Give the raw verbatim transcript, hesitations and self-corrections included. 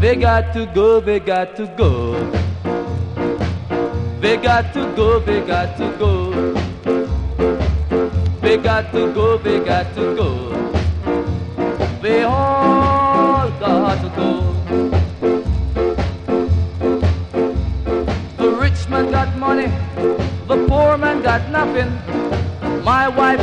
They got to go, they got to go. They got to go, they got to go. They got to go, they got to go. They all got to go. The rich man got money, the poor man got nothing. My wife